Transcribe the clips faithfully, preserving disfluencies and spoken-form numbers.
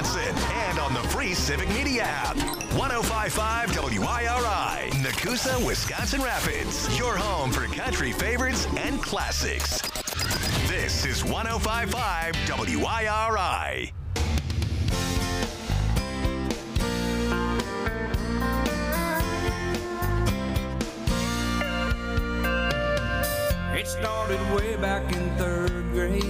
Wisconsin, and on the free Civic Media app. one oh five point five W I R I, Nakusa, Wisconsin Rapids. Your home for country favorites and classics. This is one oh five point five W I R I. It started way back in third grade.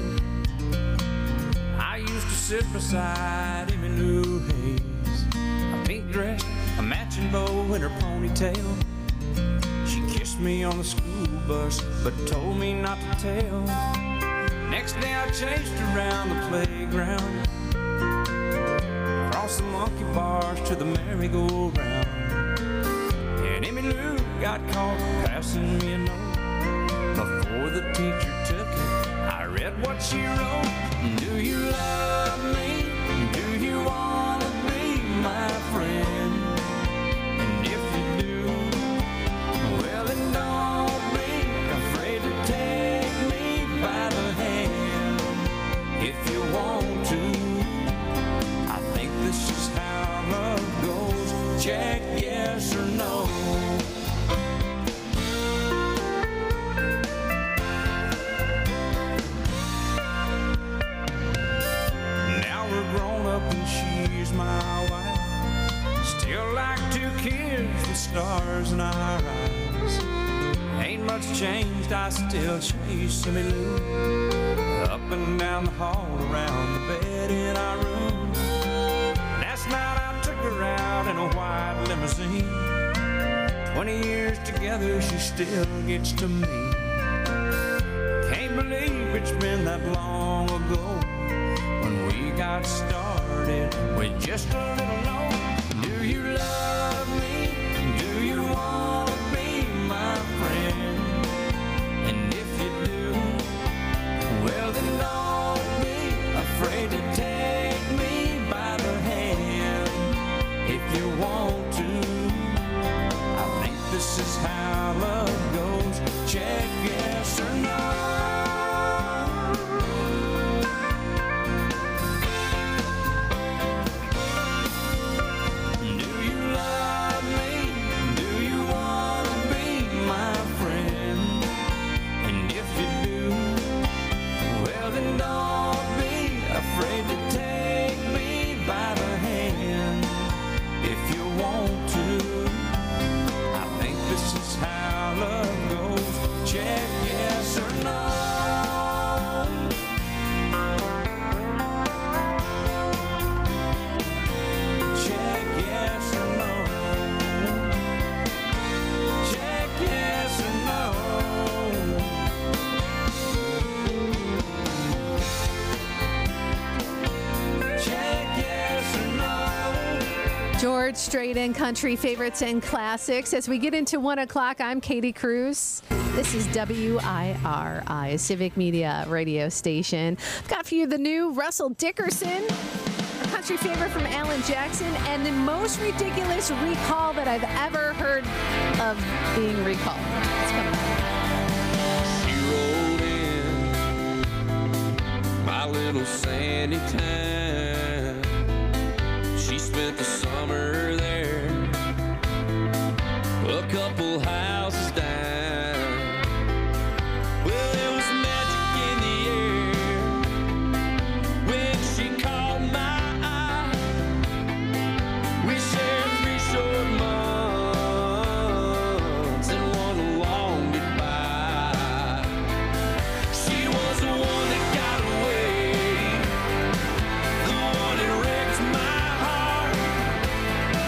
I used to sit beside him in Lou Hayes, a pink dress, a matching bow in her ponytail. She kissed me on the school bus, but told me not to tell. Next day I chased around the playground, across the monkey bars to the merry-go-round. And Emmy Lou got caught passing me a note. Before the teacher took it, I read what she wrote. Do you love me? Do you want to be my friend? And if you do, well then don't be afraid to take me by the hand. If you want to, I think this is how love goes. Check yes or no. Grown up and she's my wife. Still like two kids with stars in our eyes. Ain't much changed, I still chase Emmy Lou up and down the hall, around the bed in our room. Last night I took her out in a white limousine. Twenty years together, she still gets to me. Can't believe it's been that long ago when we got started with just a little note. Do you love me? Do you want to be my friend? And if you do, well then don't be afraid to take me by the hand. If you want to, I think this is how love goes. Check yes or no. Afraid to take me by the hand. If you want to, I think this is how love goes. Check yes or no. Check yes or no. Check yes or no. George Strait and country favorites and classics. As we get into one o'clock, I'm Katie Cruz. This is W I R I, Civic Media radio station. I've got for you the new Russell Dickerson, a country favorite from Alan Jackson, and the most ridiculous recall that I've ever heard of being recalled. It's coming up. She rolled in my little sandy town. She spent the summer there, a couple houses down. Well, there was magic in the air when she caught my eye. We shared three short months and one long goodbye. She was the one that got away, the one that wrecked my heart.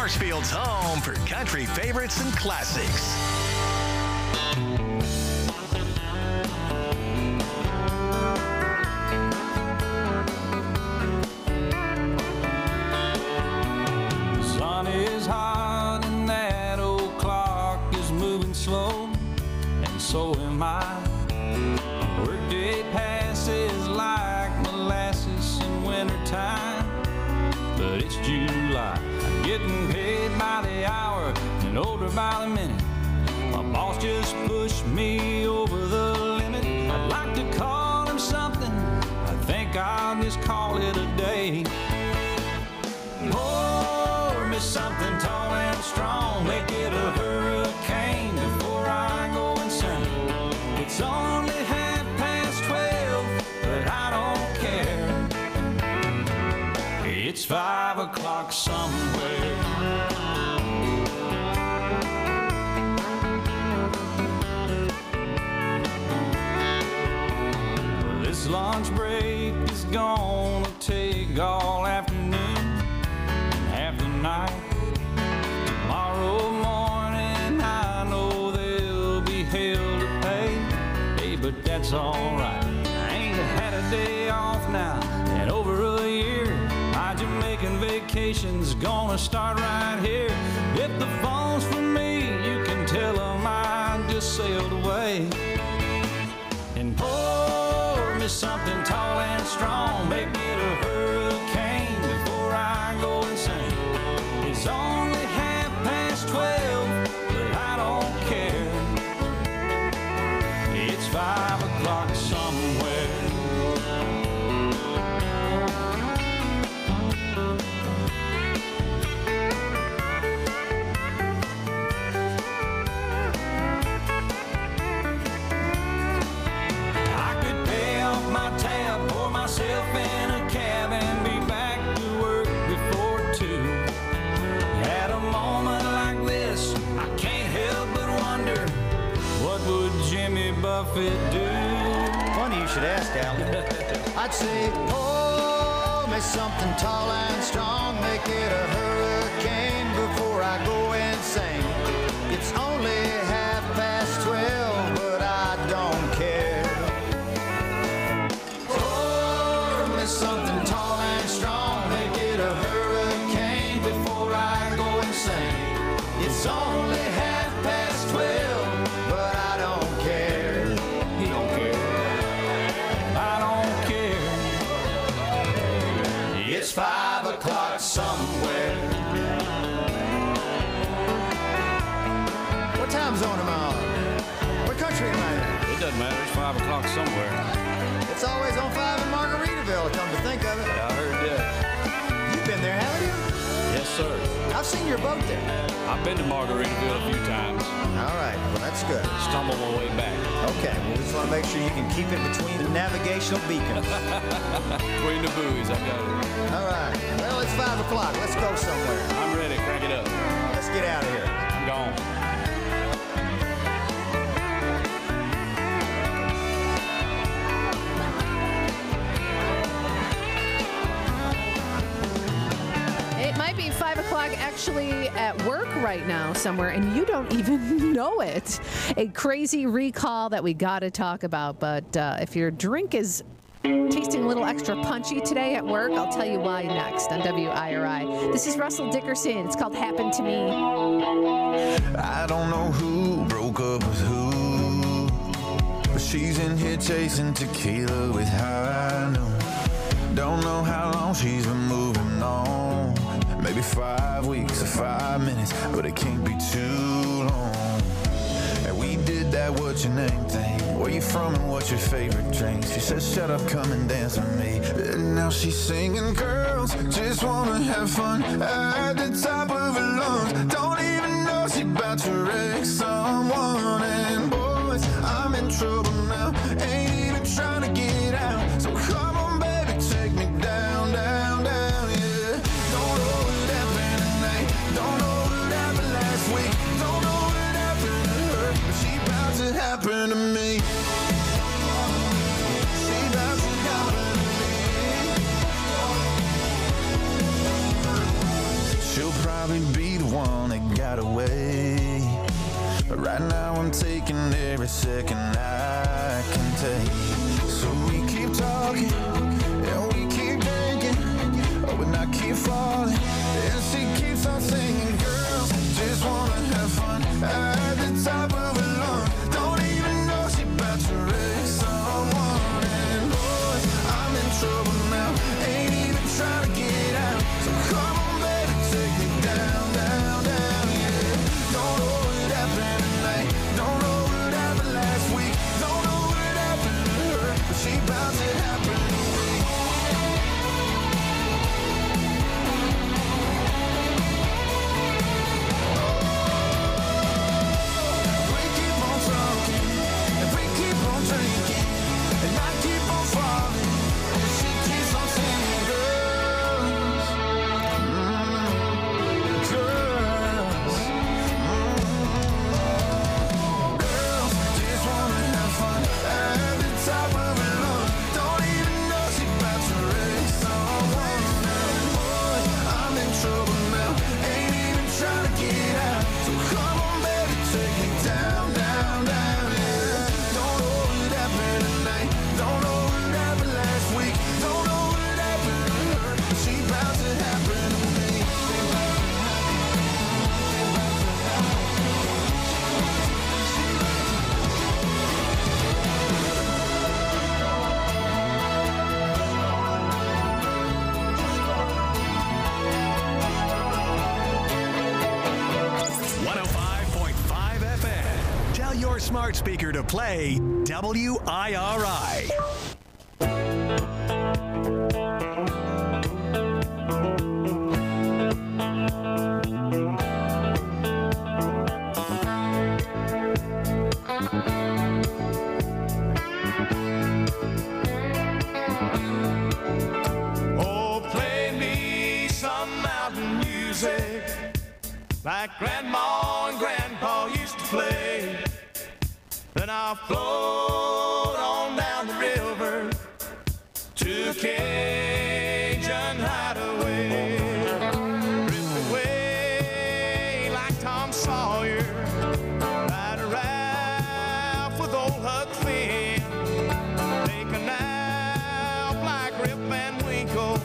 Marshfield's home for country favorites and classics. The sun is hot and that old clock is moving slow, and so am I. Workday passes like molasses in wintertime, but it's July. I'm getting paid by the hour and older by the minute. My boss just pushed me over the limit. I'd like to call him something, I think I'll just call it a day. Pour me something tall and strong, make it a hurricane before I go insane. It's only half past twelve, but I don't care. It's five o'clock somewhere. This lunch break is gonna take all afternoon and half the night. Tomorrow morning I know there'll be hell to pay. Hey, but that's alright. I ain't had a day off now in over a year. My Jamaican vacation's gonna start right here. If the phone's for me, you can tell them I just sailed away. And pour me something tall and strong, make it a hurricane before I go insane. It's only half past twelve, but I don't care. It's five o'clock somewhere. I could pay off my tab, pour myself in a cab and be back to work before two. At a moment like this, I can't help but wonder, what would Jimmy Buffett do? Funny you should ask, Alan. I'd say, pour me something tall and strong, make it a hurricane before I go insane. It's only half past twelve, but I don't care. Pour me something tall and strong, make it a hurricane before I go insane. It's only half past twelve, but I don't care. He don't care. I don't care. It's five o'clock somewhere. What time zone am I on? What country am I in? It doesn't matter. It's five o'clock somewhere. It's always on five in Margaritaville, come to think of it. Yeah, I heard that. You've been there, haven't you? Yes, sir. I've seen your boat there. I've been to Margaritaville a few times. All right, well, that's good. Stumbled my way back. Okay, well, we just want to make sure you can keep it between the navigational beacons. Between the buoys, I got it. All right, well, it's five o'clock. Let's go somewhere. I'm ready. Crank it up. Let's get out of here. I'm gone. It might be five o'clock actually at work right now somewhere, and you don't even know it. A crazy recall that we got to talk about. But uh, if your drink is tasting a little extra punchy today at work, I'll tell you why next on W I R I. This is Russell Dickerson. It's called Happened to Me. I don't know who broke up with who, but she's in here chasing tequila with I know. Don't know how long she's been moving on. Maybe five weeks or five minutes, but it can't be too long. And we did that what's your name thing. Where you from and what's your favorite drink? She said, shut up, come and dance with me. And now she's singing, girls just wanna have fun at the top of her lungs. Don't even know she about to wreck someone. And boys, I'm in trouble now, ain't even trying to get out. So come on, baby, take me down, down, down, yeah. Don't know what happened tonight, don't know what happened last week, don't know what happened to her, but she about to happen to me. She about to happen to me. She'll probably be the Right now I'm taking every second I can take. So we keep talking and we keep drinking, oh, and I keep falling and she keeps on singing. Girls just wanna have fun at the top of her lungs. Don't even know she about to wreck someone. And boy, I'm in trouble now, ain't even trying to get out. So come on baby, take me down, down, down, yeah. Don't know what happened tonight, don't know what happened last week, don't know what happened to her, but she bound to happen to me. We keep on talking, and we keep on drinking, and I keep on falling, and she keeps on singing. Girls, mm, girls, mm, girls just wanna have fun at the top of her lungs. Don't even know she about to wreck someone. And boy, I'm in trouble now, ain't even trying to get out. So come on baby, take me down, down, down, yeah. Don't know what happened tonight, don't know what happened last week, don't know what happened to her, but she bound to happen to me. one oh five point five F M. Tell your smart speaker to play W I R I. Oh, play me some mountain music like Grandma and Grandpa used to play. Then I'll float on down the river to Cajun Hideaway. Drift away like Tom Sawyer, ride a raft with old Huck Finn. Take a nap like Rip Van Winkle,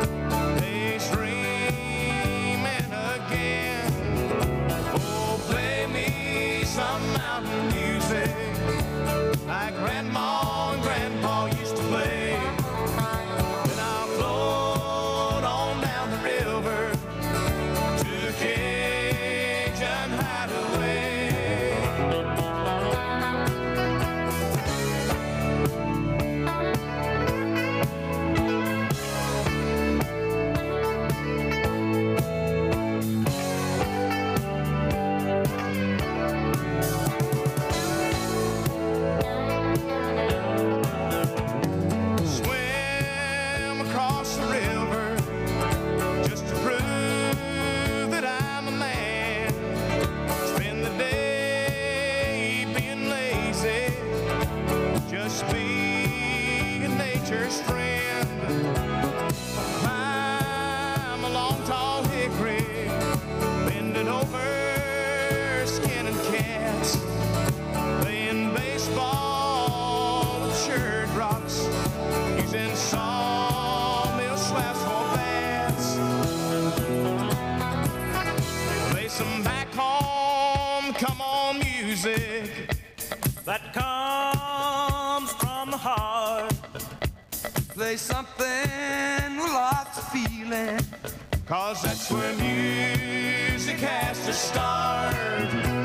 daydreaming again. Oh, play me some mountain music like Grandma and Grandpa used to play. Then I'll float on down the river to Cajun Hideaway. Swim across the river just to prove that I'm a man. Spend the day being lazy, just being nature's friend. Climb a long tall hickory, bending over, skinning cats, playing baseball with shirt rocks, using sawmill slabs for bats. Play some back home, come on music that comes from the heart. Play something with lots of feeling, cause that's where music has to start.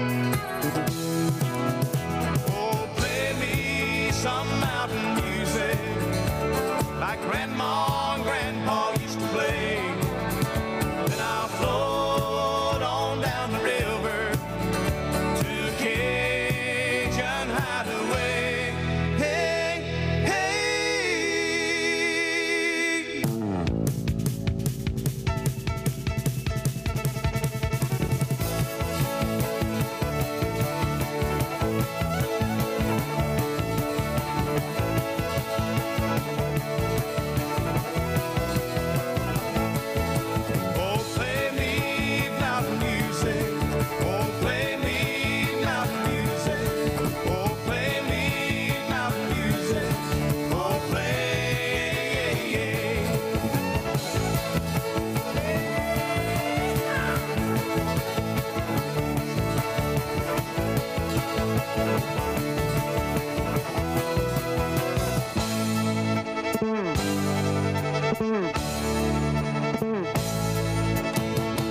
Oh, play me some mountain music like Grandma and Grandpa used to play. Then I'll float on down the river to Cajun Hideaway. Hey, hey.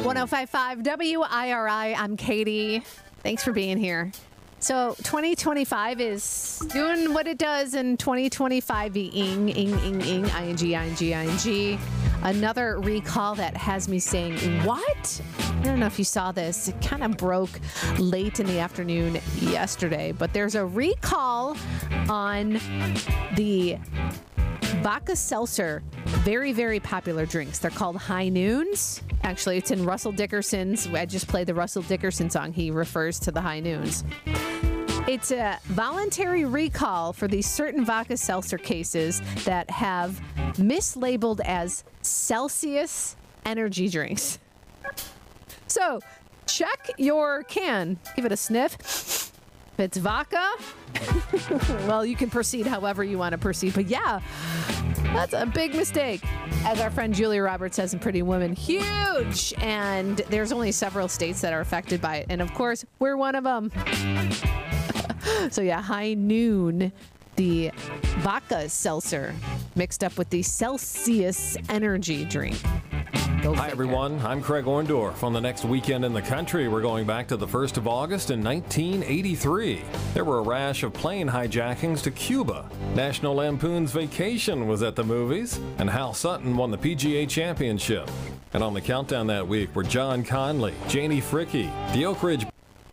one oh five point five W I R I. I'm Katie. Thanks for being here. So twenty twenty-five is doing what it does in twenty twenty-five. Ing, ing, ing, ing, ing, ing, ing. Another recall that has me saying, what? I don't know if you saw this. It kind of broke late in the afternoon yesterday, but there's a recall on the vodka seltzer, very, very popular drinks. They're called High Noons. Actually, it's in Russell Dickerson's. I just played the Russell Dickerson song. He refers to the High Noons. It's a voluntary recall for these certain vodka seltzer cases that have mislabeled as Celsius energy drinks. So check your can. Give it a sniff. If it's vodka, well, you can proceed however you want to proceed. But yeah, that's a big mistake. As our friend Julia Roberts says in Pretty Woman, huge. And there's only several states that are affected by it. And of course, we're one of them. So yeah, High Noon, the vodka seltzer mixed up with the Celsius energy drink. Go Hi, figure. everyone. I'm Craig Orndorff. On the next weekend in the country, we're going back to the first of August in nineteen eighty-three. There were a rash of plane hijackings to Cuba. National Lampoon's Vacation was at the movies, and Hal Sutton won the P G A Championship. And on the countdown that week were John Conley, Janie Fricke, the Oak Ridge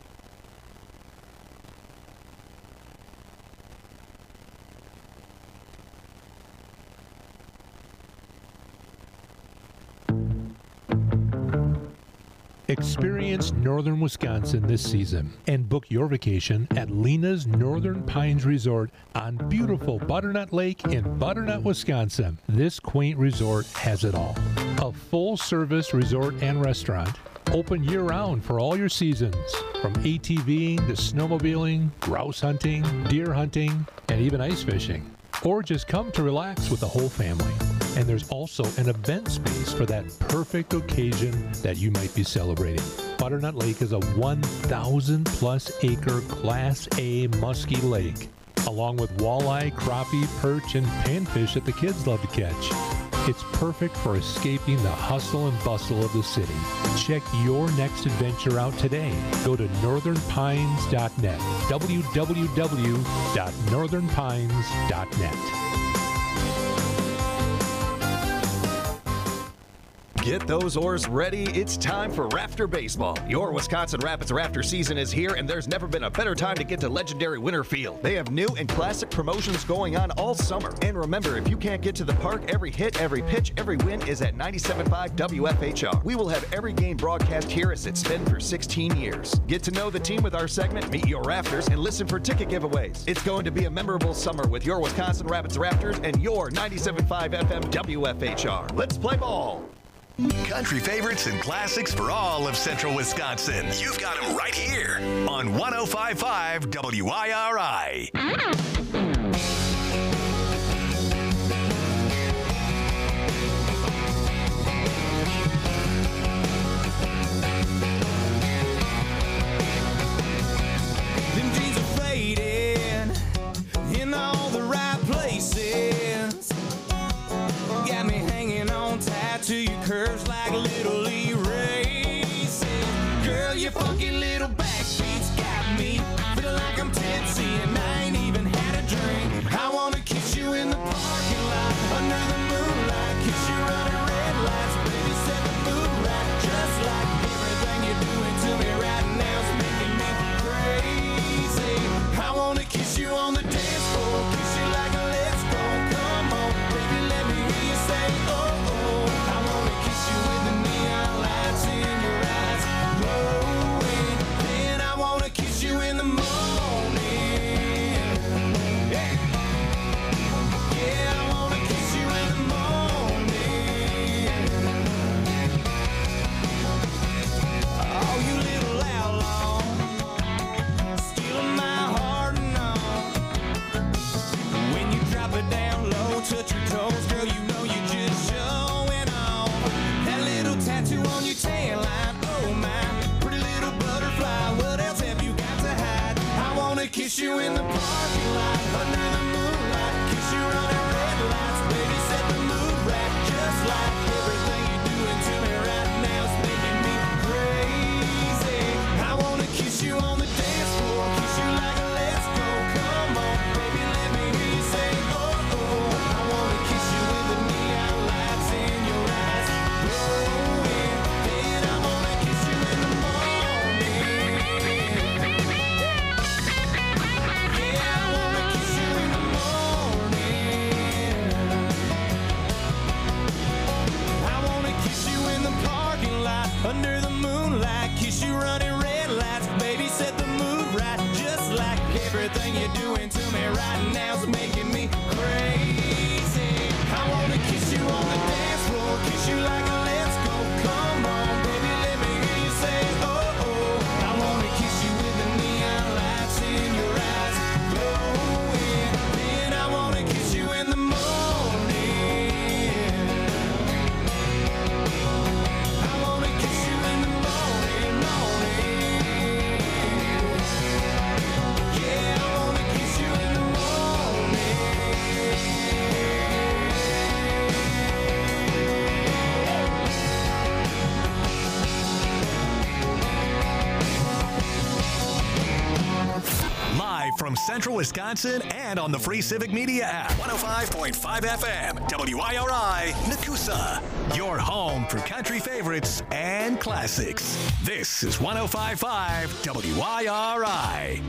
Experience northern Wisconsin this season and book your vacation at Lena's Northern Pines Resort on beautiful Butternut Lake in Butternut, Wisconsin. This quaint resort has it all. A full-service resort and restaurant, open year-round for all your seasons, from ATVing to snowmobiling, grouse hunting, deer hunting, and even ice fishing. Or just come to relax with the whole family. And there's also an event space for that perfect occasion that you might be celebrating. Butternut Lake is a one thousand plus acre Class A musky lake, along with walleye, crappie, perch, and panfish that the kids love to catch. It's perfect for escaping the hustle and bustle of the city. Check your next adventure out today. Go to northern pines dot net, w w w dot northern pines dot net. Get those oars ready. It's time for Rafter Baseball. Your Wisconsin Rapids Rafter season is here, and there's never been a better time to get to legendary Winter Field. They have new and classic promotions going on all summer. And remember, if you can't get to the park, every hit, every pitch, every win is at ninety-seven point five W F H R. We will have every game broadcast here as it's been for sixteen years. Get to know the team with our segment, Meet Your Rafters, and listen for ticket giveaways. It's going to be a memorable summer with your Wisconsin Rapids Rafters and your ninety-seven point five F M W F H R. Let's play ball. Country favorites and classics for all of central Wisconsin. You've got them right here on one oh five point five W I R I. Them jeans are fading in all the right places. Got me hanging on tight to your curves like little erasers. Girl, your funky little backbeats got me feeling like I'm tipsy and I ain't even had a drink. I wanna kiss you in the parking lot under the moonlight, kiss you under red lights, baby, set the mood right. Just like everything you're doing to me right now is making me crazy. I wanna kiss you on the dance floor, kiss you like a let's go. Come on, baby, let me hear you say, oh, oh. I wanna kiss you with the neon lights. everything you're doing to me right now's making me crazy. I wanna kiss you on the dance floor, kiss you like a let's go. Come on, baby, let me hear you say oh oh. I wanna kiss you with the neon lights in your eyes glowing. Then I wanna kiss you in the morning. I wanna kiss you in the morning, morning. Yeah, I wanna kiss you in the morning. Live from Central Wisconsin and on the free Civic Media app. one oh five point five F M, W I R I, Nakusa. Your home for country favorites and classics. This is one oh five point five W I R I.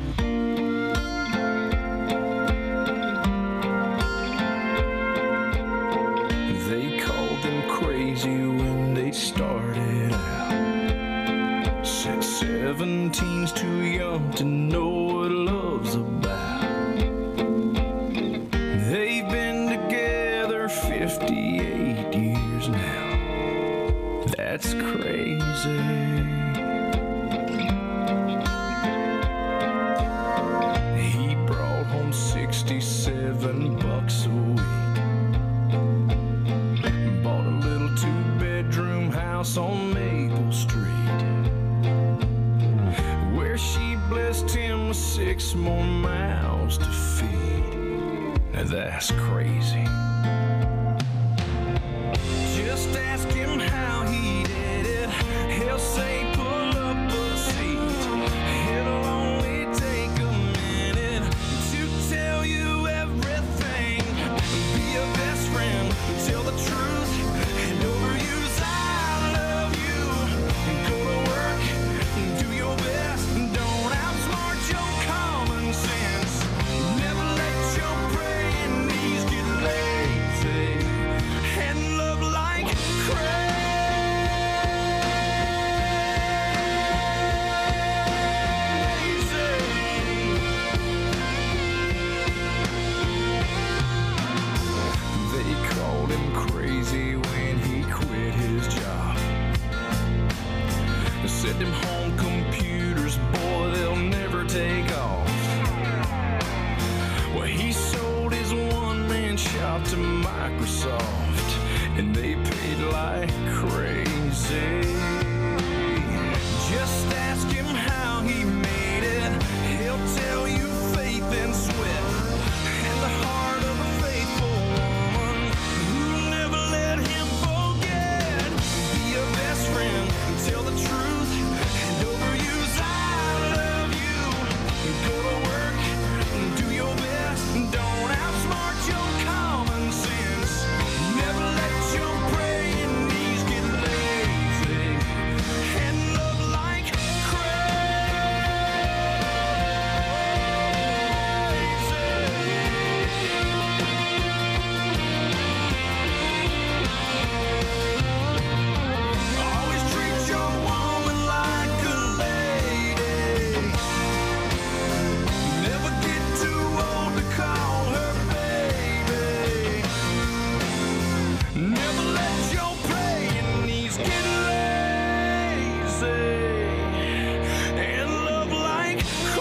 They called them crazy when they started out. Said seventeen's too young to know what love's about. They've been together fifty-eight years now. That's crazy. He brought home sixty-seven bucks a week. Bought a little two-bedroom house on Maple Street, where she blessed him with six more mouths to feed. Now that's crazy. Just ask him how he did it. He'll say pull up a seat. It'll only take a minute to tell you everything. Be a best friend, tell the truth, and overuse I love you. Go to work, do your best, don't outsmart your common sense. Never let your praying knees get lazy, and love like They called him crazy when he quit his job. They said them home computers, boy, they'll never take off. Well, he sold his one-man shop to Microsoft, and they paid like crazy. Just ask him how he made it. He'll tell you faith and sweat, and the heart of a faithful woman who never let him forget. Be a best friend, tell the truth, and overuse I love you. Go to work, do your best, don't outsmart your common sense. Never let your praying knees get lazy, and love like always treat your woman like a lady. Never get too old to call her baby. Never let your praying knees get lazy, and love like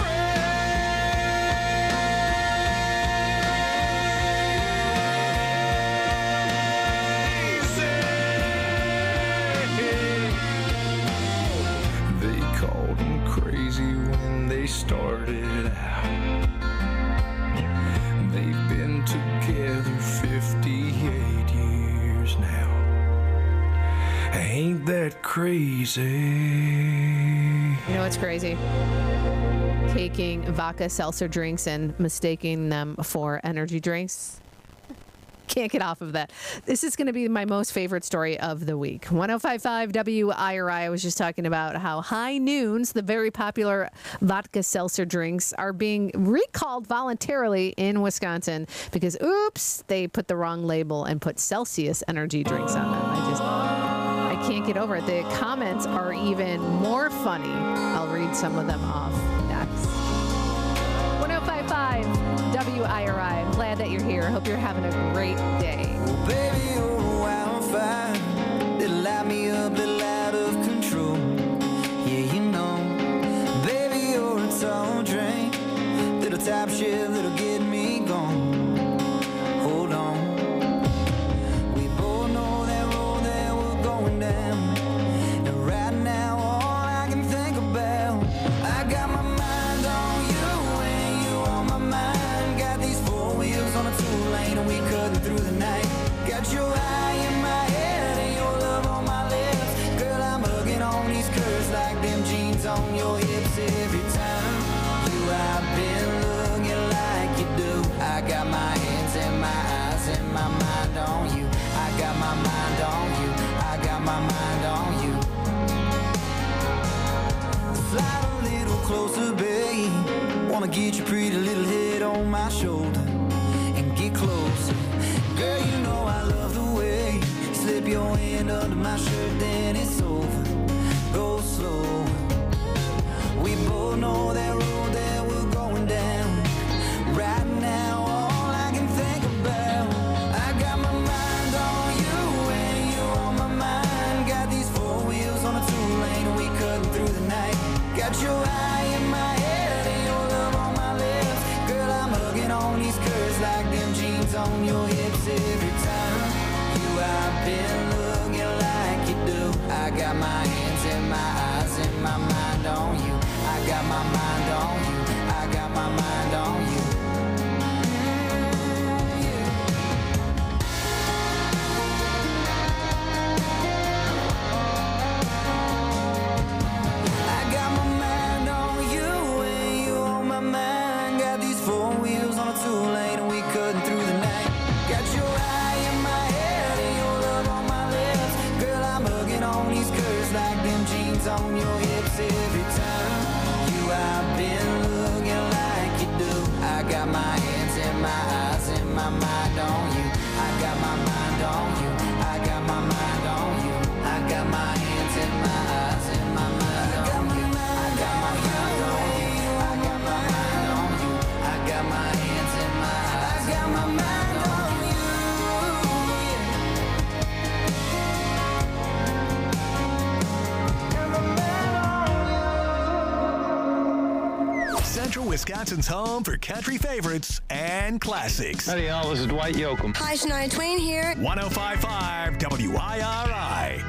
crazy. They called him crazy when they started out. They've been together fifty-eight years now. Ain't that crazy? You know what's crazy? Taking vodka seltzer drinks and mistaking them for energy drinks. Can't get off of that. This is going to be my most favorite story of the week. one oh five point five W I R I. I was just talking about how High Noons, the very popular vodka seltzer drinks, are being recalled voluntarily in Wisconsin because, oops, they put the wrong label and put Celsius energy drinks on them. I just, I can't get over it. The comments are even more funny. I'll read some of them off next. one oh five point five W I R I. I'm glad that you're here. Hope you're having a great day. Well, baby, you're a wildfire. That'll light me up, little out of control. Yeah, you know. Baby, you're a tall drink. Little top shift that'll get me gone. Hold on. We both know that road that we're going down. And right now, all I can think about, I got my mind on you and you on my mind. Got these four wheels on a two lane and we cutting through the night. Got your eye in my head and your love on my lips. Girl, I'm hugging on these curves like them jeans on your hips. Every time you I've been looking like you do. I got my hands and my eyes and my mind on you. I got my mind on you. I got my mind on you. Slide a little closer, babe. Wanna get your pretty little head on my shoulder and get closer. Girl, you know I love the way you slip your hand under my shirt, then it's over. Go slow. We both know that road that we're going down. Right now, all I can think about, I got my mind on you and you on my mind. Got these four wheels on a two lane and we cutting through the night. Got your eye in my head and your love on my lips. Girl, I'm hugging on these curves like them jeans on your hips. Every time you I've been looking like you do. I got my hands and my eyes and my mind on you. I got my mind on you. I got my mind on you. Mm, yeah. I got my mind on you and you on my mind. Got these four wheels on a two lane and we cutting through the night. Got your eye in my head and your love on my lips. Girl, I'm hugging on these curves like them jeans on your hips. Every time you I've been looking like you do. I got my hands and my eyes and my mind on you. I got my mind on you. I got my mind on you. I got my hands and my eyes and my mind on you. I got my mind on you. I got my mind on you. I got my hands and my eyes. I got my mind on you. Central Wisconsin's home for country favorites and classics. Howdy, y'all. This is Dwight Yoakam. Hi, Shania Twain here. one oh five point five W I R I.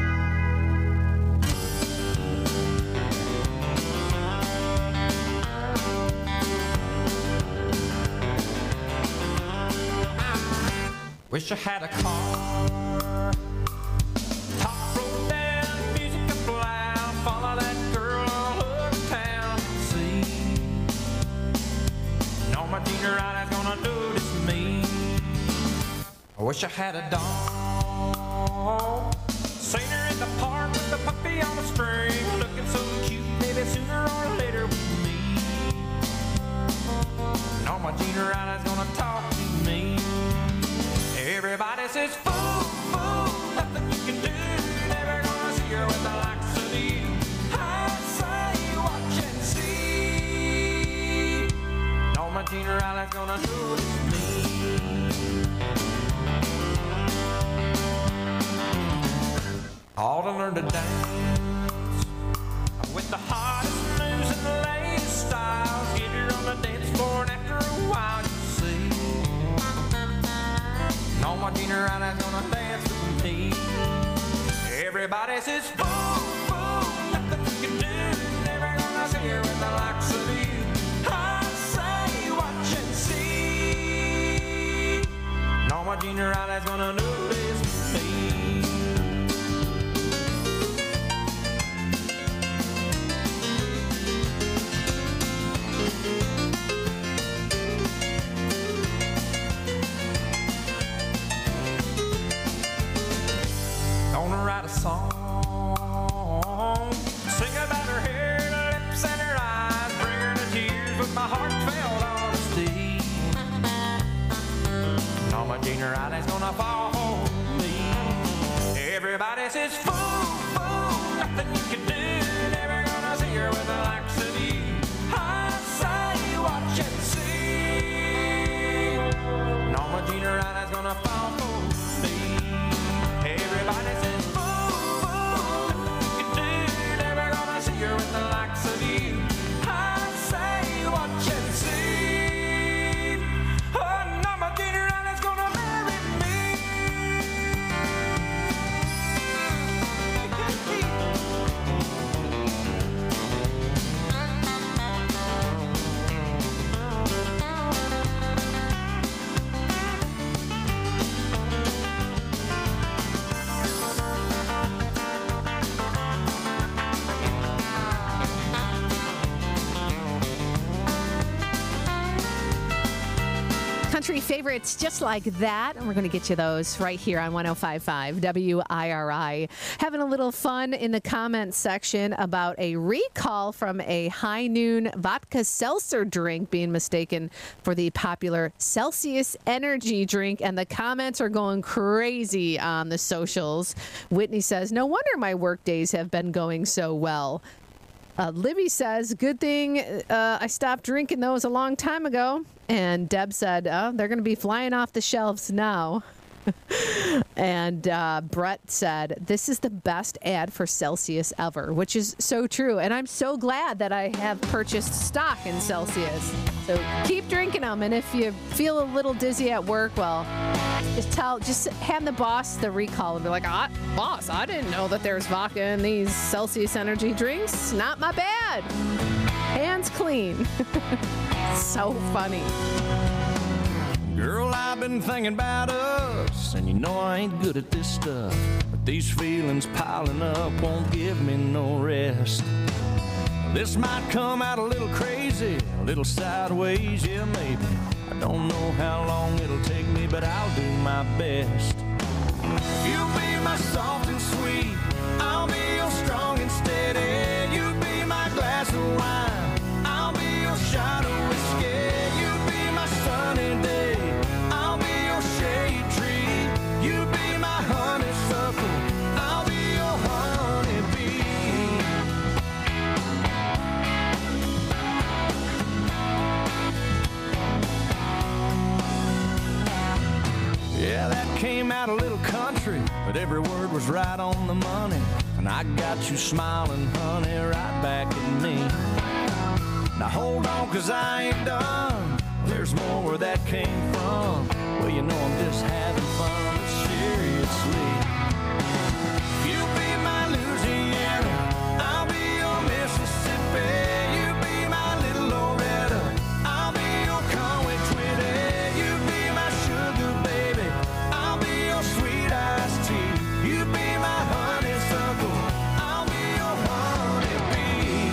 Wish I had a car. Top rolled down, music up loud. Follow that girl all over town. See, no, my junior right is gonna notice me. I wish I had a dog. Seen her in the park with the puppy on a string, looking so cute, maybe sooner or later with me. No, my junior right is gonna talk to me. Everybody says, fool, fool, nothing you can do. Never gonna see her with the likes of you. I say, watch and see. No, my junior Riley's gonna notice me. All to learn to dance with the hottest moves and the latest styles. Get her on the dance floor and after a while you see. No, my junior Riley's gonna dance with me. Everybody says, fool, fool, nothing you can do. Never gonna see her with the likes of you. I say, watch and see. No, my junior Riley's gonna notice me. Gonna write a song, sing about her hair, her lips and her eyes, bring her to tears with my heartfelt honesty. No, my junior Riley's gonna fall for me. Everybody says, fool, fool, nothing you can do. Never gonna see her with the likes of you. I say, watch and see. country favorites just like that. And we're going to get you those right here on one oh five point five W I R I. Having a little fun in the comments section about a recall from a High Noon vodka seltzer drink being mistaken for the popular Celsius energy drink. And the comments are going crazy on the socials. Whitney says, no wonder my work days have been going so well. Uh, Libby says, good thing uh, I stopped drinking those a long time ago. And Deb said, oh, they're going to be flying off the shelves now. And uh, Brett said, this is the best ad for Celsius ever, which is so true. And I'm so glad that I have purchased stock in Celsius. So keep drinking them. And if you feel a little dizzy at work, well, just tell, just hand the boss the recall and be like, ah, boss, I didn't know that there's vodka in these Celsius energy drinks. Not my bad. Hands clean. So funny. Girl, I've been thinking about us, and you know I ain't good at this stuff, but these feelings piling up won't give me no rest. This might come out a little crazy, a little sideways, yeah, maybe. I don't know how long it'll take me, but I'll do my best. You'll be my soft and sweet, I'll be your strong and steady. You'll be my glass of wine, I'll be your shot of whiskey. You'll be my sunny day, came out a little country, but every word was right on the money. And I got you smiling, honey, right back at me. Now hold on, cause I ain't done. There's more where that came from. Well, you know I'm just having fun, but seriously. You'll be my Louisiana, I'll be your Mississippi. You'll be my little Loretta, I'll be your Conway Twitty. You'll be my sugar baby, sweet iced tea. You be my honeysuckle, I'll be your honeybee.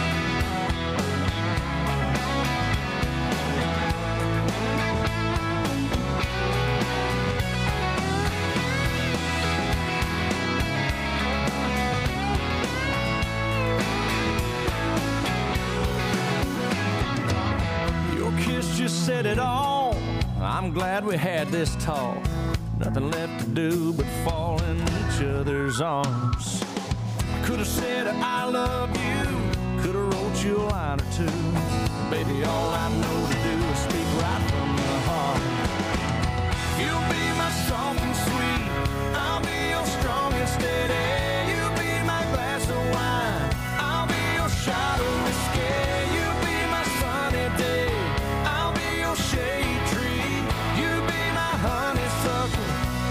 Your kiss just said it all. I'm glad we had this talk. Nothing left to do but fall in each other's arms. I could have said I love you, could have wrote you a line or two. Baby, all I know to do is speak right from the heart. You'll be my soft and sweet, I'll be your strong and steady. You'll be my glass of wine, I'll be your shot of whiskey. You'll be my sunny day, I'll be your shade tree. You'll be my honeysuckle,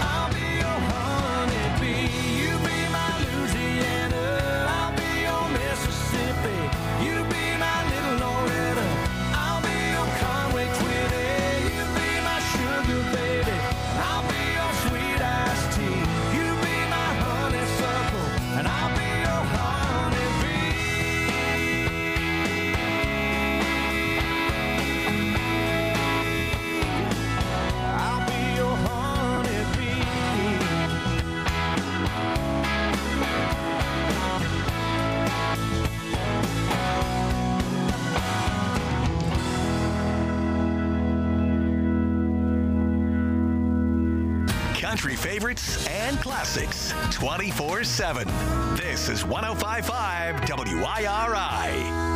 country favorites and classics twenty-four seven. This is one oh five point five W I R I.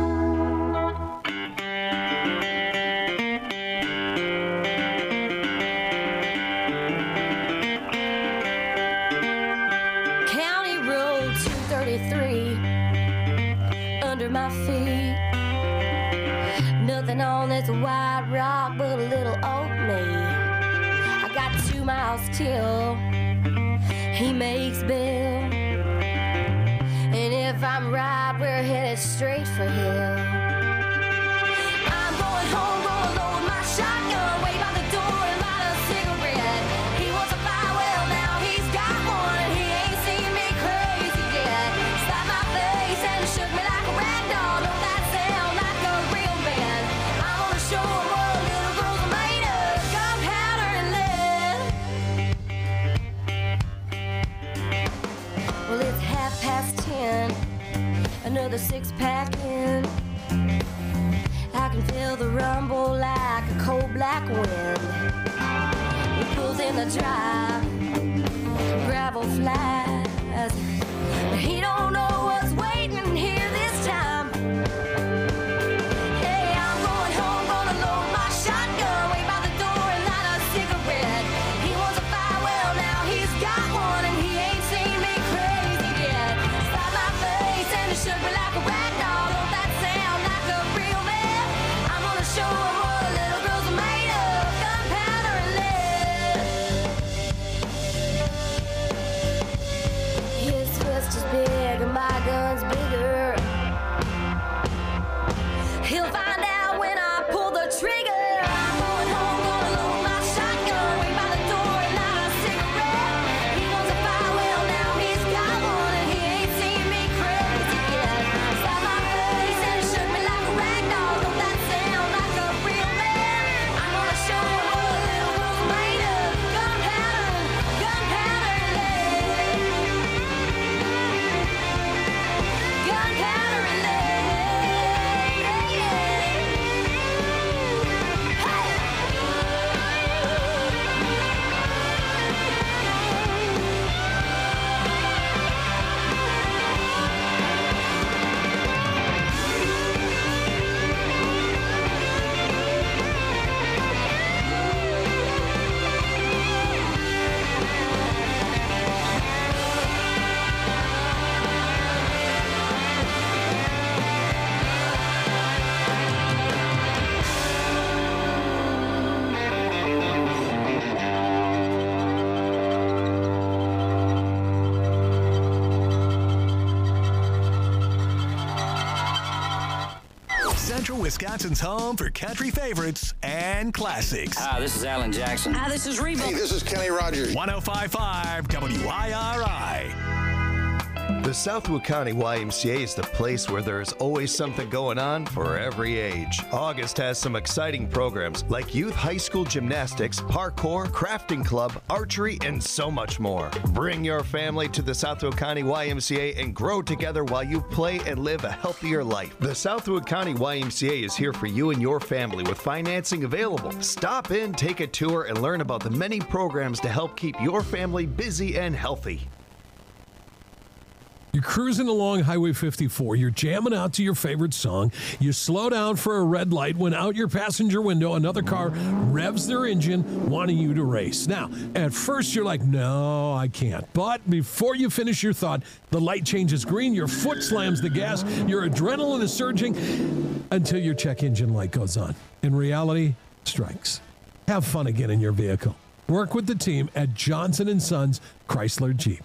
My feet, nothing on this white rock but a little old me. I got two miles till he makes Bill, and if I'm right, we're headed straight for hell. I'm going home, going low with my shotgun, wait by the door and light a cigarette. He wants a fire, well now he's got one, and he ain't seen me crazy yet. Slapped my face and shook me like a rag doll. Don't that sound like a real man? I'm gonna show him what little girls are made of. past ten, another six pack in. I can feel the rumble like a cold black wind. It pulls in the drive, gravel flies. He don't know what's waiting here this time. Hey, I'm going home, gonna load my shotgun, wait by the door and light a cigarette. He wants a fire, well now he's got one, and he ain't seen me crazy yet. Slap my face and it shook me like a rag doll. Don't that sound like a real man? I'm gonna show him what a little girls are made of, gunpowder and lead. His fist is big and my gun's bigger. He'll find out when I pull the trigger. I'm going home, gonna load my shotgun, wait by the door and light a cigarette. He wants a fire, well now he's got one, and he ain't seen me crazy yet. Slap my face and it shook me like a rag doll. Don't that sound like a real man? I'm gonna show him what a little girl's made of, gunpowder, gunpowder and lead. Gunpowder and lead. Central Wisconsin's home for country favorites and classics. Hi, this is Alan Jackson. Hi, this is Reba. Hey, this is Kenny Rogers. one oh five point five W I R I. The Southwood County Y M C A is the place where there's always something going on for every age. August has some exciting programs like youth high school gymnastics, parkour, crafting club, archery, and so much more. Bring your family to the Southwood County Y M C A and grow together while you play and live a healthier life. The Southwood County Y M C A is here for you and your family with financing available. Stop in, take a tour, and learn about the many programs to help keep your family busy and healthy. You're cruising along Highway fifty-four. You're jamming out to your favorite song. You slow down for a red light when out your passenger window, another car revs their engine, wanting you to race. Now, at first you're like, no, I can't. But before you finish your thought, the light changes green, your foot slams the gas, your adrenaline is surging until your check engine light goes on. And reality strikes. Have fun again in your vehicle. Work with the team at Johnson and Sons Chrysler Jeep.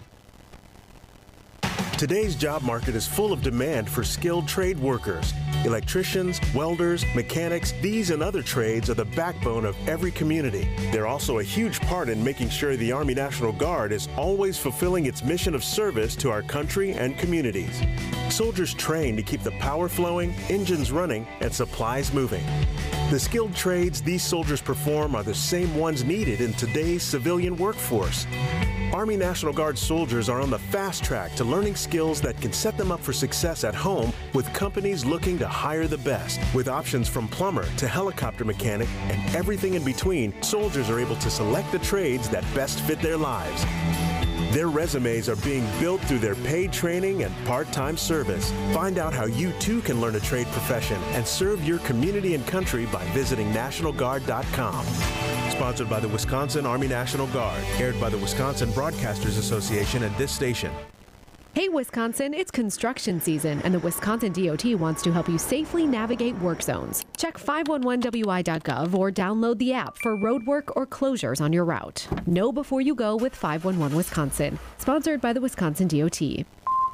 Today's job market is full of demand for skilled trade workers. Electricians, welders, mechanics, these and other trades are the backbone of every community. They're also a huge part in making sure the Army National Guard is always fulfilling its mission of service to our country and communities. Soldiers train to keep the power flowing, engines running, and supplies moving. The skilled trades these soldiers perform are the same ones needed in today's civilian workforce. Army National Guard soldiers are on the fast track to learning skills that can set them up for success at home with companies looking to hire the best. With options from plumber to helicopter mechanic and everything in between, soldiers are able to select the trades that best fit their lives. Their resumes are being built through their paid training and part-time service. Find out how you too can learn a trade profession and serve your community and country by visiting National Guard dot com. Sponsored by the Wisconsin Army National Guard. Aired by the Wisconsin Broadcasters Association and this station. Hey Wisconsin, it's construction season and the Wisconsin D O T wants to help you safely navigate work zones. Check five one one W I dot gov or download the app for road work or closures on your route. Know before you go with five one one Wisconsin. Sponsored by the Wisconsin D O T.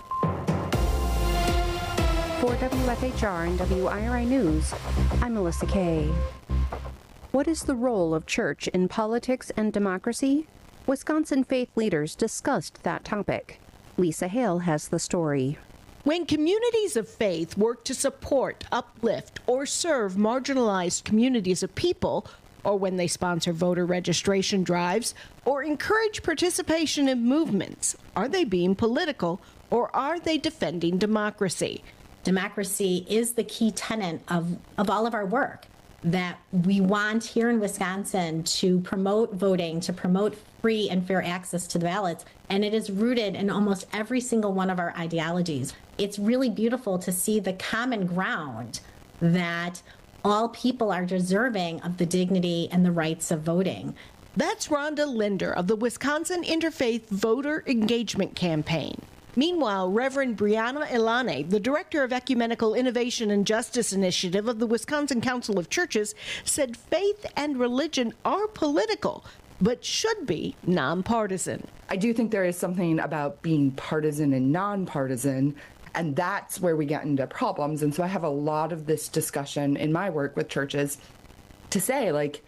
For W F H R and W I R I News, I'm Melissa Kay. What is the role of church in politics and democracy? Wisconsin faith leaders discussed that topic. Lisa Hale has the story. When communities of faith work to support, uplift, or serve marginalized communities of people, or when they sponsor voter registration drives, or encourage participation in movements? Are they being political, or are they defending democracy? Democracy is the key tenet of, of all of our work, that we want here in Wisconsin to promote voting, to promote free and fair access to the ballots, and it is rooted in almost every single one of our ideologies. It's really beautiful to see the common ground that all people are deserving of the dignity and the rights of voting. That's Rhonda Linder of the Wisconsin Interfaith Voter Engagement Campaign. Meanwhile, Reverend Brianna Ilane, the Director of Ecumenical Innovation and Justice Initiative of the Wisconsin Council of Churches, said faith and religion are political, but should be nonpartisan. I do think there is something about being partisan and nonpartisan, and that's where we get into problems. And so I have a lot of this discussion in my work with churches to say, like,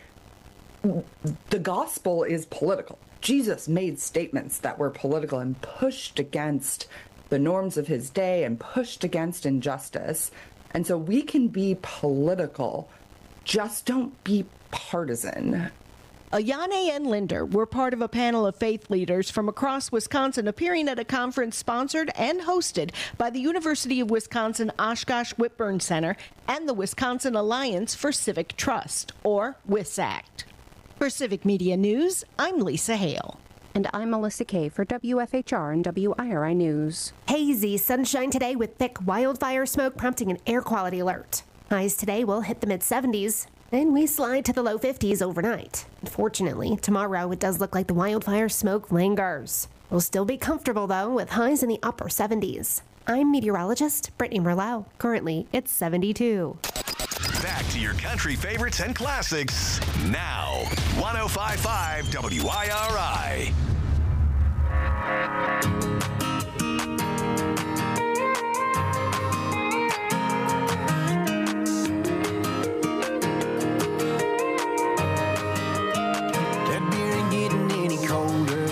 the gospel is political. Jesus made statements that were political and pushed against the norms of his day and pushed against injustice. And so we can be political, just don't be partisan. Ayane and Linder were part of a panel of faith leaders from across Wisconsin appearing at a conference sponsored and hosted by the University of Wisconsin Oshkosh Whitburn Center and the Wisconsin Alliance for Civic Trust, or WISACT. For Civic Media News, I'm Lisa Hale. And I'm Melissa Kay for W F H R and W I R I News. Hazy sunshine today with thick wildfire smoke prompting an air quality alert. Highs today will hit the mid seventies, then we slide to the low fifties overnight. Unfortunately, tomorrow it does look like the wildfire smoke lingers. We'll still be comfortable, though, with highs in the upper seventies. I'm meteorologist Brittany Merlot. Currently, it's seventy-two. Back to your country favorites and classics now. one oh five point five W I R I. That beer ain't getting any colder,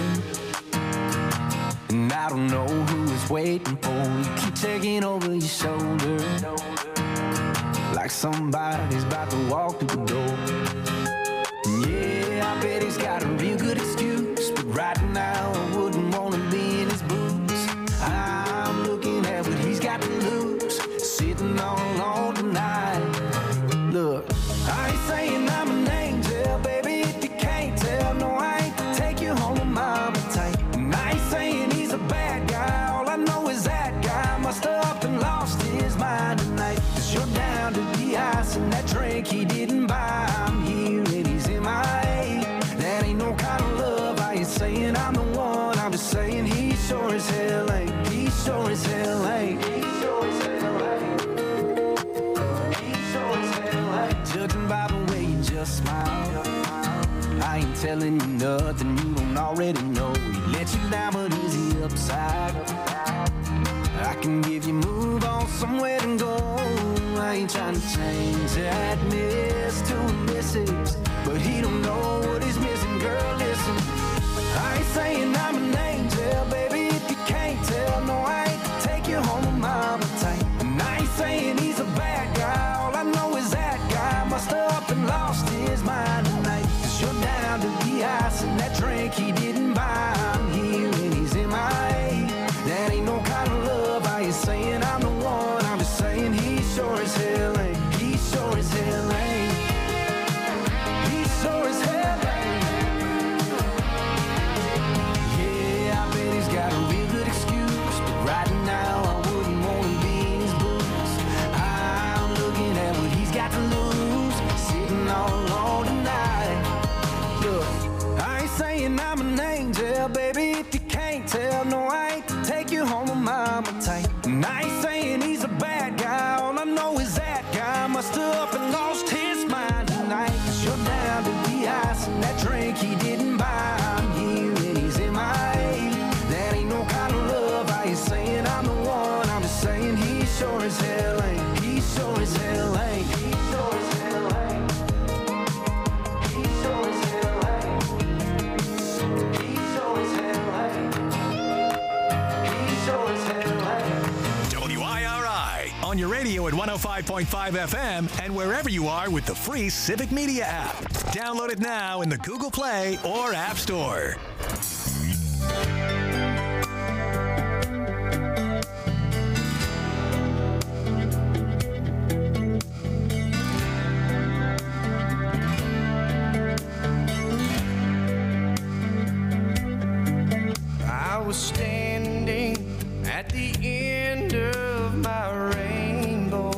and I don't know who is waiting for you. Keep taking over your shoulder, like somebody's about to walk through the door. Yeah, I bet he's got a real good excuse, but right now I wouldn't want to be in his boots. I'm looking at what he's got to lose, sitting all alone tonight. Look, I ain't saying I'm an angel, baby, if you can't tell. No, I ain't to take you home with mama tight. And I ain't saying he's a bad guy, all I know is that guy must have up and lost his mind tonight. Cause you're down to the ice and that drink he didn't buy. I'm here and he's in my A. That ain't no kind of love. I ain't saying I'm the one, I'm just saying he sure as hell ain't. He sure as hell ain't. He sure as hell ain't. He sure as hell ain't. Judging by the way you just smile, I ain't telling you nothing you don't already know. He let you down, but is he upside? I can give you move on somewhere to go. I ain't trying to change that miss to a missus, but he don't know what he's missing. Girl, listen, I ain't saying I'm an angel, baby, if you can't tell. No, I ain't to take you home with mama tight. And I ain't saying he's a bad guy, all I know is that guy must have up and lost his mind tonight. Cause you're down to the ice and that drink he didn't buy. I'm here and he's in my A. That ain't no kind of love. I ain't saying I'm the one, I'm just saying he sure as hell ain't. He sure as hell ain't. He sure as hell ain't. Yeah, I bet he's got a real good excuse, but right now I wouldn't want to be in his boots. I'm looking at what he's got to lose, sitting all alone tonight. Look, I ain't saying I'm an angel, baby, if you can't tell. No, I ain't to take you home with mama tight. And I ain't saying he's a bad guy, all I know is that guy must have up and lost his mind tonight. Cause you're down to the ice and that drink he didn't buy. I'm here and he's in my A. That ain't no kind of love. I ain't saying I'm the one, I'm just saying he sure as hell ain't. He sure as hell ain't. He sure as hell ain't. He sure as hell ain't. He sure as hell ain't. He sure as hell ain't. on your radio at one oh five point five F M and wherever you are with the free Civic Media app. Download it now in the Google Play or App Store. I was standing at the end of my rainbow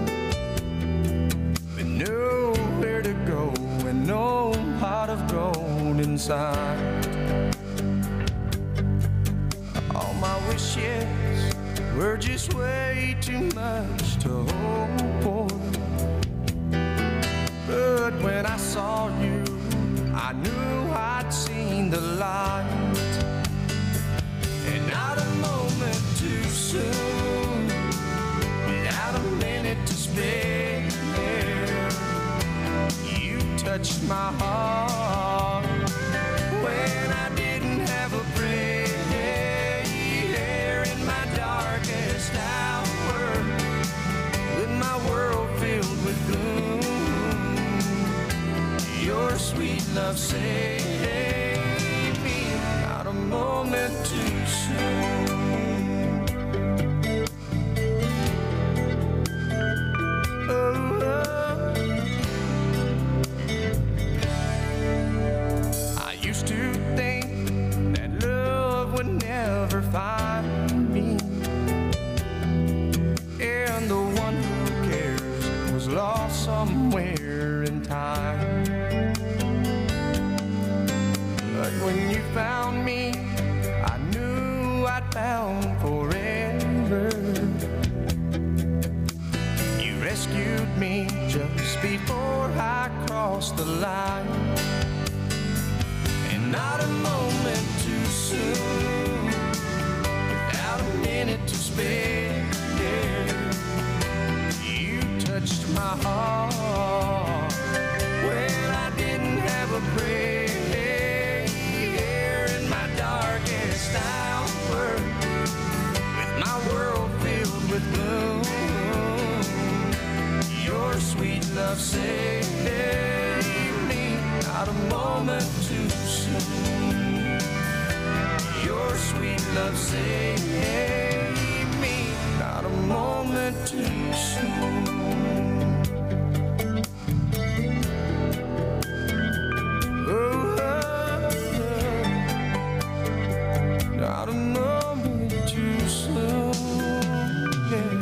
with nowhere to go and no pot of gold inside. All my wishes were just way too much to hope for. But when I saw you, I knew I'd seen the light. And not a moment too soon, without a minute to spare, you touched my heart when I didn't have a prayer. In my darkest hour, with my world filled with gloom, your sweet love saved me. Not a moment too soon. Oh, oh. I used to think that love would never find me, and the one who cares was lost somewhere in time. But when you found me, I knew I'd found forever. You rescued me just before I crossed the line. And not a moment too soon, without a minute to spare, you touched my heart when I didn't have a prayer. Darkest hour, with my world filled with gloom, your sweet love saved me. Not a moment too soon, your sweet love saved me. Not a moment too soon. Not a moment too soon, yeah.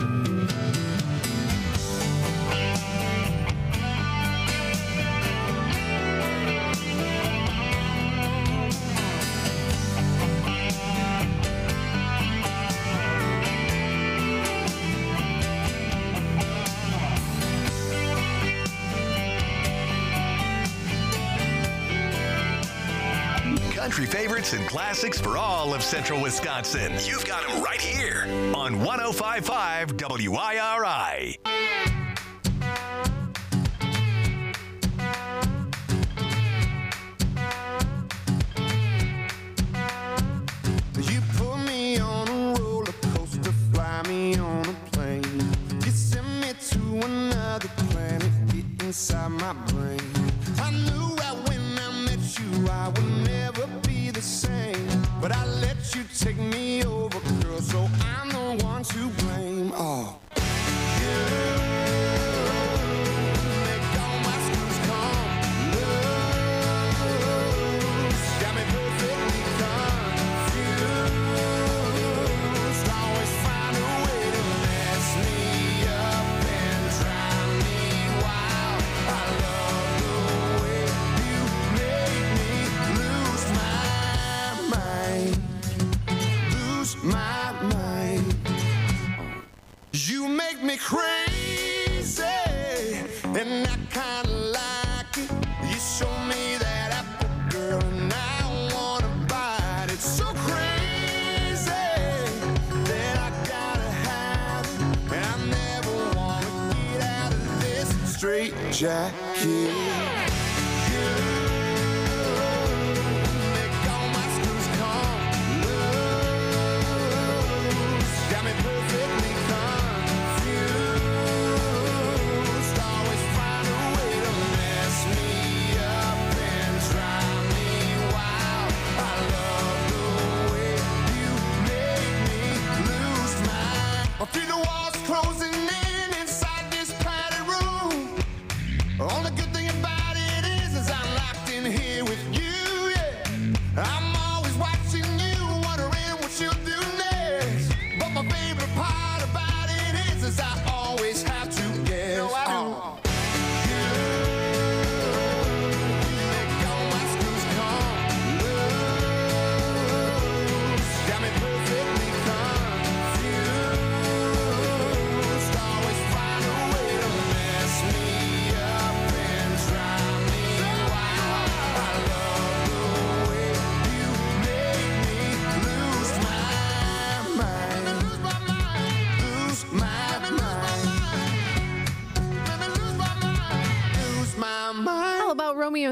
Country favorites and classics for all of Central Wisconsin. You've got them right here on one oh five point five W I R I. You put me on a roller coaster, fly me on a plane. You send me to another planet, get inside my brain. I knew that when I met you, I would never be the same. But I let you take me over, girl, so I'm the one to blame. Oh, you make all my screws come loose. Got me perfectly confused. Always find a way to mess me up and drive me wild. I love the way you make me lose my mind, lose my mind. You make me crazy, and I kinda like it. You show me that apple, girl, and I wanna bite it. So crazy that I gotta have it, and I never wanna get out of this straight jacket. Got me perfectly confused.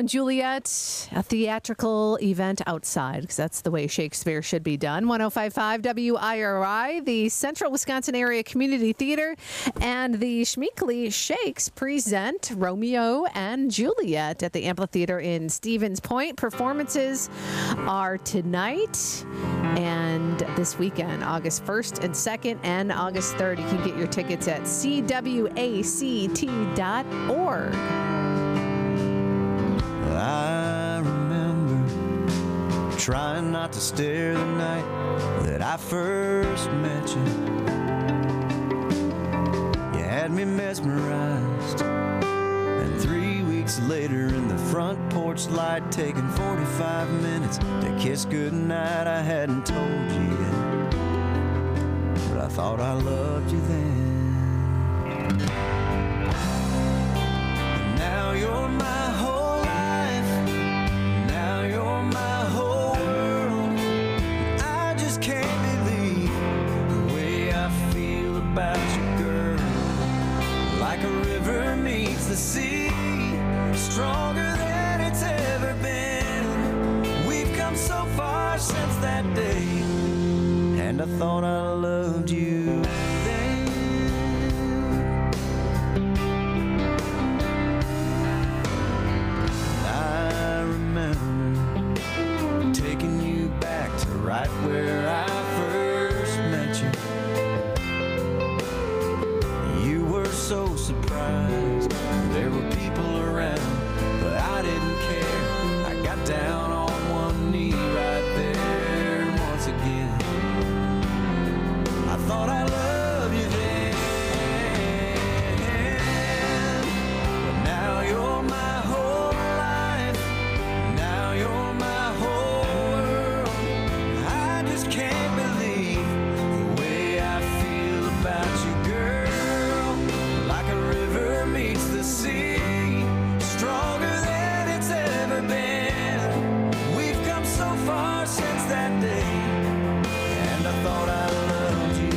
and Juliet, a theatrical event outside, because that's the way Shakespeare should be done. one oh five point five W I R I, the Central Wisconsin Area Community Theater, and the Schmeekly Shakes present Romeo and Juliet at the Amphitheater in Stevens Point. Performances are tonight and this weekend, August first and second, and August third. You can get your tickets at C W A C T dot org. I remember trying not to stare the night that I first met you. You had me mesmerized, and three weeks later in the front porch light, taking forty-five minutes to kiss goodnight, I hadn't told you yet, but I thought I loved you then. And now you're my whole life, now you're my whole world. I just can't believe the way I feel about you, girl. Like a river meets the sea, stronger than it's ever been. We've come so far since that day, and I thought I loved you then. I remember taking you back to right where I first met you. You were so surprised there were people around, but I didn't care. I got down on one knee right there, and once again I thought I loved you then. But now you're my whole life, now you're my whole world. I just can't believe the way I feel about you, girl. Like a river meets the sea, stronger than it's ever been. We've come so far since that day, and I thought I loved you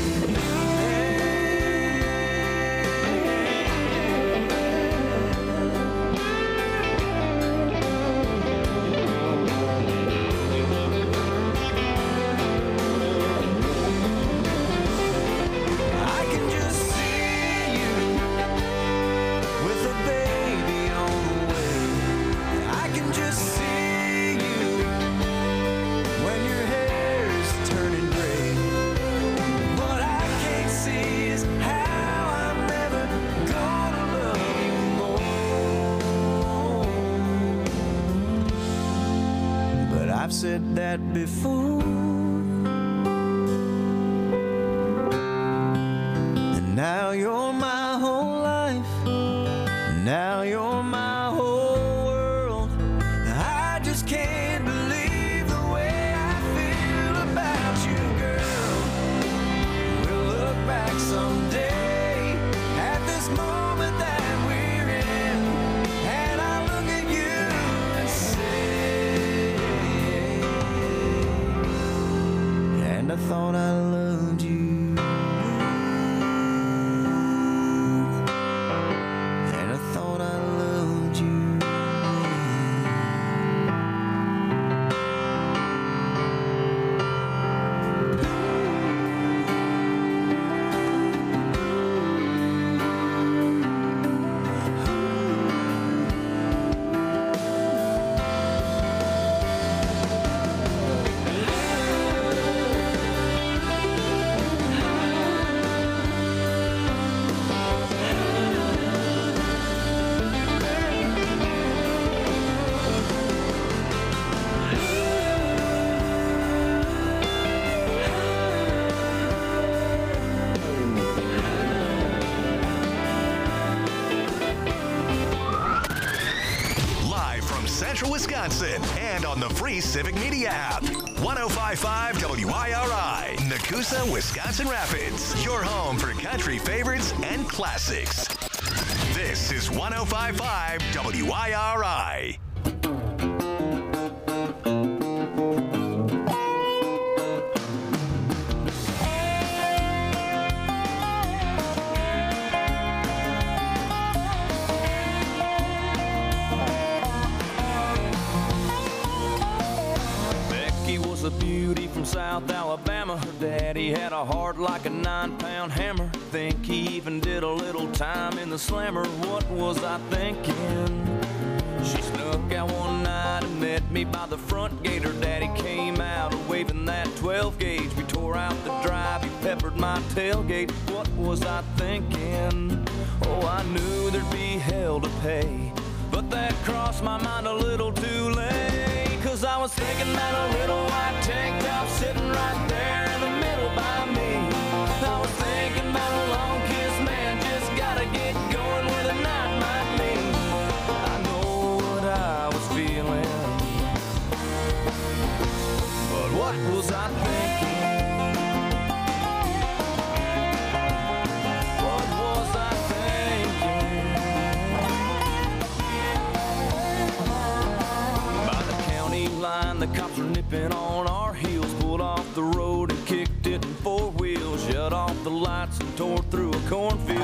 I can just see you with a baby on the way. I can just see you when your hair is turning gray. What I can't see is how I'm never gonna love you more. But I've said that before, and now you're my whole life, now you're my whole world. I just can't believe the way I feel about you, girl. We'll look back someday at this moment that we're in, and I'll look at you and say, and I thought I loved you. And I thought I loved you. Live from Central Wisconsin and on the free Civic Media app. one oh five point five W I R I, Nakusa, Wisconsin Rapids. Your home for country favorites and classics. This is one oh five point five W I R I. Daddy had a heart like a nine-pound hammer. Think he even did a little time in the slammer. What was I thinking? She snuck out one night and met me by the front gate. Her daddy came out waving that twelve gauge. We tore out the drive, he peppered my tailgate. What was I thinking? Oh, I knew there'd be hell to pay, but that crossed my mind a little too late. Cause I was thinking about a little white tank top sitting right there in the middle by me. I was thinking about a long kiss, man, just gotta get going where the night might lead. I know what I was feeling, but what was I thinking? What was I thinking? By the county line, the cops were nipping on our heels. Pulled off the road and kicked it in four wheels. Shut off the lights and tore through a cornfield.